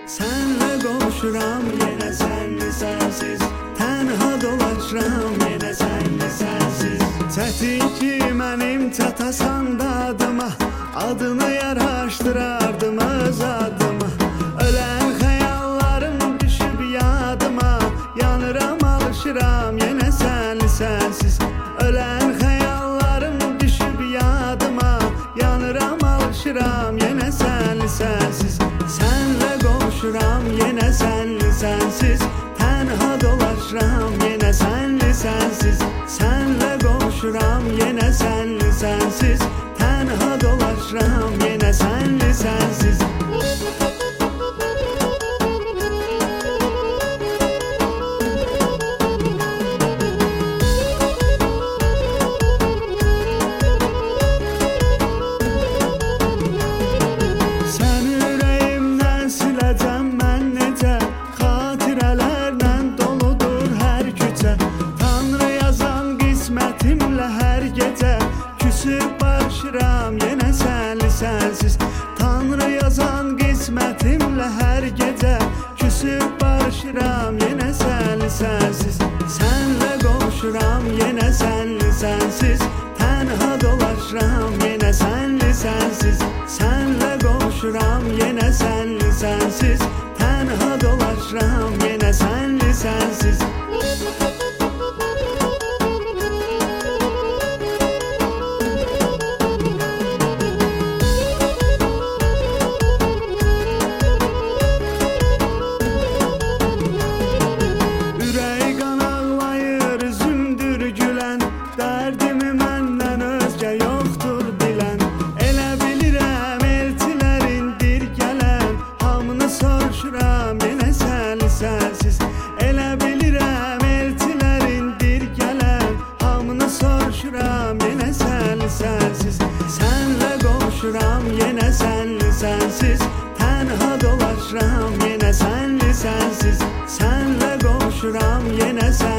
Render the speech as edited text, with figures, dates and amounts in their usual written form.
Senle qovuşuram yenə sənli sənsiz, tənha dolaşıram yenə sənli sənsiz. Çətin ki mənim çatasan dadıma, adını yaraşdırardım öz adıma. Ölən xəyallarım düşüb yadıma, yanıram alışıram yenə sənli sənsiz. Ölən xəyallarım düşüb yadıma, yanıram alışıram yenə sənli sənsiz. Senle qovuşuram yenə sənli sənsiz, tənha dolaşıram yenə sənli sənsiz. Senle qovuşuram yenə sənli sənsiz, tənha dolaşıram yenə sənli sənsiz. Küsüb barışıram yenə sənli sənsiz, Tanrı yazan qismətimlə hər gecə. Küsüb barışıram yenə sənli sənsiz. Senle qovuşuram yenə sənli sənsiz, tənha dolaşıram yenə sənli sənsiz. Senle qovuşuram yenə sənli sənsiz, tənha dolaşıram yenə sənli sənsiz. Dərdimi məndən özgə yoxdur bilən, elə bilirəm elçilərindir gələn. Hamını soruşuram yenə sənli sənsiz, elə bilirəm elçilərindir gələn. Hamını soruşuram yenə sənli sənsiz. Senle qovuşuram yenə sənli sənsiz, tənha dolaşıram yenə sənli sənsiz. Senle qovuşuram yenə sənli